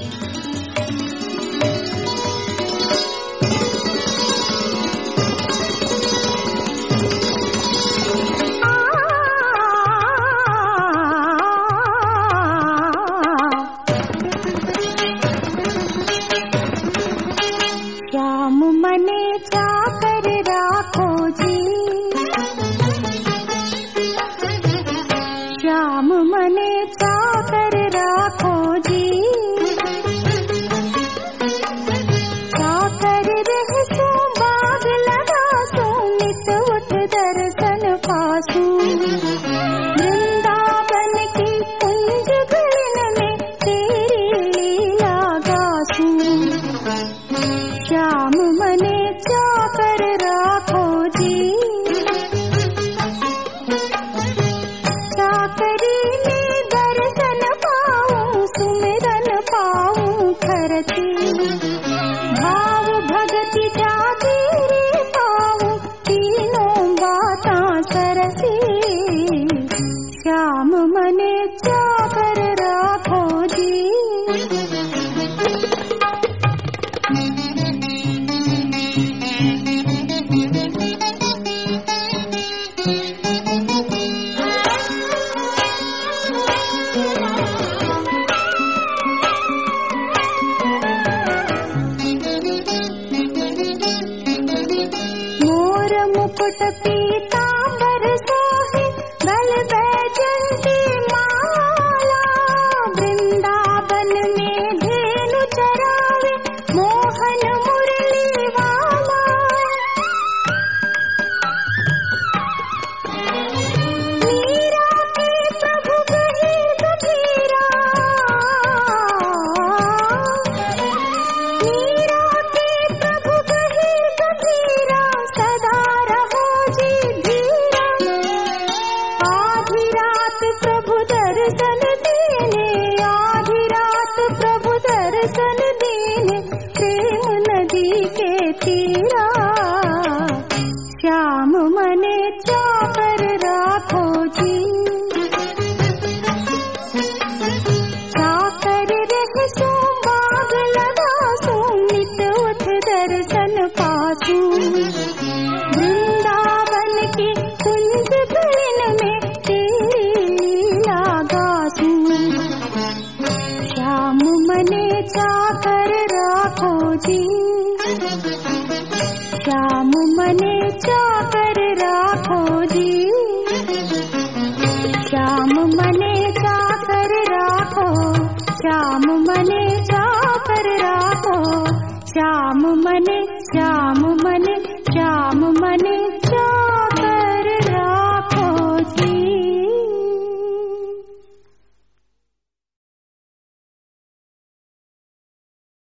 मने चाकर राखो जी, श्याम मने चाकर राखो जी, चाकर रहसू बाग लगासू, नित उठ दर्शन पासू, वृंदावन की कुंज गलिन में तेरी लीला गासू, श्याम मने चाकर राखो जी। चाकरी में दर्शन पाऊं, सुमिरन पाऊं खरती, भाव भगति जागीरी पाऊं, तीनों बातां सरसी, श्याम मने चाकर राखो जी। मुकुट पीतांबर सोहे, गल बैजंती माला, वृंदावन में धेनु चरावे, मोहन मुरली वाला, मीरा के प्रभु गहीर गंभीरा, मीरा के प्रभु गहीर गंभीरा, सदा रहो जी धीरा, आधी रात प्रभु दर्शन देने, आधी रात प्रभु दर्शन देने, प्रेम नदी के तीरा, श्याम मने चाकर राखो जी। चाकर रहसू बाग लगासू, नित उठ दर्शन पासू, वृंदावन की कुंज गलिन में तेरी लीला गासू, श्याम मने चाकर राखो जी। श्याम मने चाकर राखो जी, श्याम मने चाकर राखो, श्याम मने चाकर राखो, श्याम मने, श्याम मने, श्याम मने